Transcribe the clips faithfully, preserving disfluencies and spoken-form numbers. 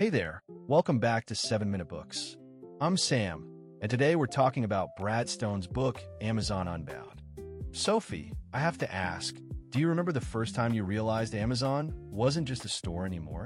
Hey there, welcome back to seven minute Books. I'm Sam, and today we're talking about Brad Stone's book, Amazon Unbound. Sophie, I have to ask, do you remember the first time you realized Amazon wasn't just a store anymore?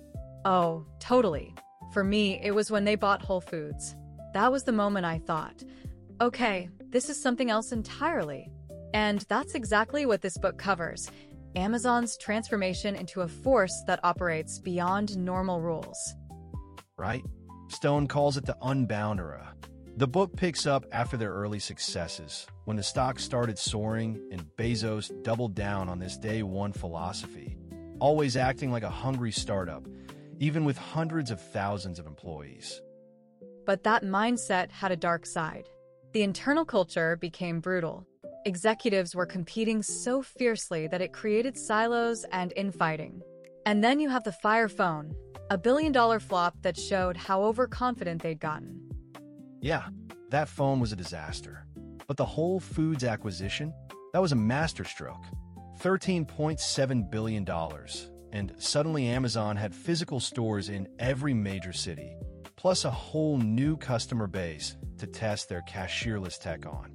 Oh, totally. For me, it was when they bought Whole Foods. That was the moment I thought, okay, this is something else entirely. And that's exactly what this book covers. Amazon's transformation into a force that operates beyond normal rules. Right? Stone calls it the Unbound era. The book picks up after their early successes, when the stock started soaring and Bezos doubled down on this day one philosophy, always acting like a hungry startup, even with hundreds of thousands of employees. But that mindset had a dark side. The internal culture became brutal. Executives were competing so fiercely that it created silos and infighting. And then you have the Fire Phone, a billion-dollar flop that showed how overconfident they'd gotten. Yeah, that phone was a disaster. But the Whole Foods acquisition, that was a masterstroke. thirteen point seven billion dollars. And suddenly Amazon had physical stores in every major city, plus a whole new customer base to test their cashierless tech on.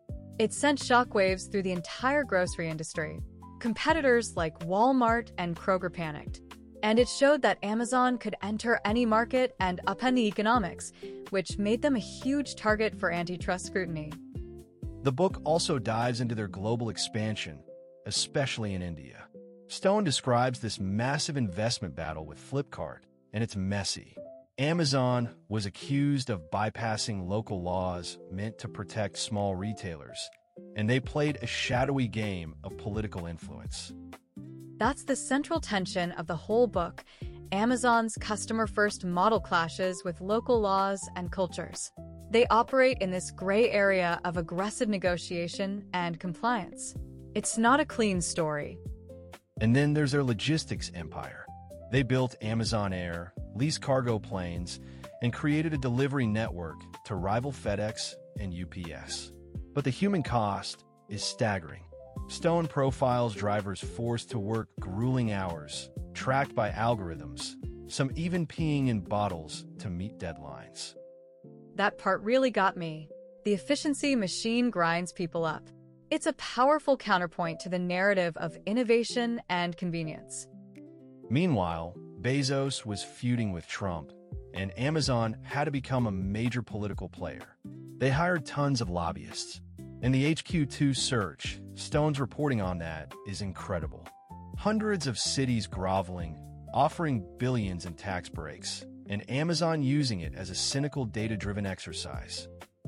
It sent shockwaves through the entire grocery industry. Competitors like Walmart and Kroger panicked. And it showed that Amazon could enter any market and upend the economics, which made them a huge target for antitrust scrutiny. The book also dives into their global expansion, especially in India. Stone describes this massive investment battle with Flipkart, and it's messy. Amazon was accused of bypassing local laws meant to protect small retailers, and they played a shadowy game of political influence. That's the central tension of the whole book. Amazon's customer-first model clashes with local laws and cultures. They operate in this gray area of aggressive negotiation and compliance. It's not a clean story. And then there's their logistics empire. They built Amazon Air, leased cargo planes, and created a delivery network to rival FedEx and U P S. But the human cost is staggering. Stone profiles drivers forced to work grueling hours, tracked by algorithms, some even peeing in bottles to meet deadlines. That part really got me. The efficiency machine grinds people up. It's a powerful counterpoint to the narrative of innovation and convenience. Meanwhile, Bezos was feuding with Trump, and Amazon had to become a major political player. They hired tons of lobbyists. And the H Q two search, Stone's reporting on that, is incredible. Hundreds of cities groveling, offering billions in tax breaks, and Amazon using it as a cynical data-driven exercise.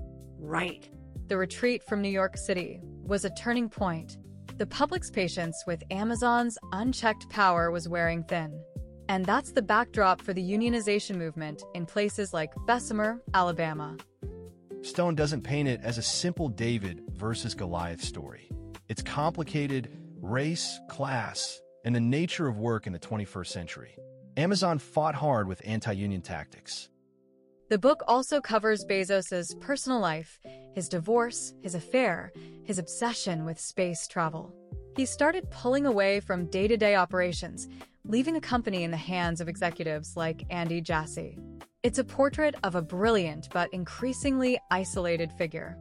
Right. The retreat from New York City was a turning point. The public's patience with Amazon's unchecked power was wearing thin. And that's the backdrop for the unionization movement in places like Bessemer, Alabama. Stone doesn't paint it as a simple David versus Goliath story. It's complicated race, class, and the nature of work in the twenty-first century. Amazon fought hard with anti-union tactics. The book also covers Bezos's personal life, his divorce, his affair, his obsession with space travel. He started pulling away from day-to-day operations, leaving the company in the hands of executives like Andy Jassy. It's a portrait of a brilliant but increasingly isolated figure.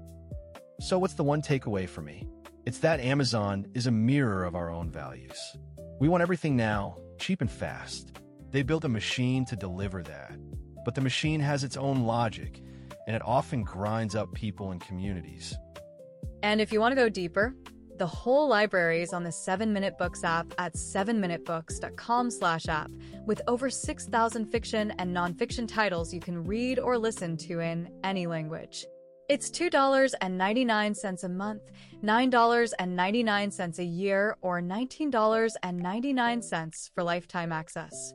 So what's the one takeaway for me? It's that Amazon is a mirror of our own values. We want everything now, cheap and fast. They built a machine to deliver that. But the machine has its own logic, and it often grinds up people and communities. And if you want to go deeper, the whole library is on the seven minute books app at seven minute books dot com slash app, with over six thousand fiction and nonfiction titles you can read or listen to in any language. It's two dollars and ninety-nine cents a month, nine dollars and ninety-nine cents a year, or nineteen dollars and ninety-nine cents for lifetime access.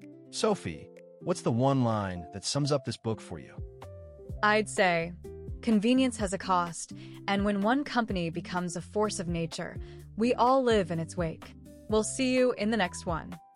Sophie, what's the one line that sums up this book for you? I'd say, convenience has a cost, and when one company becomes a force of nature, we all live in its wake. We'll see you in the next one.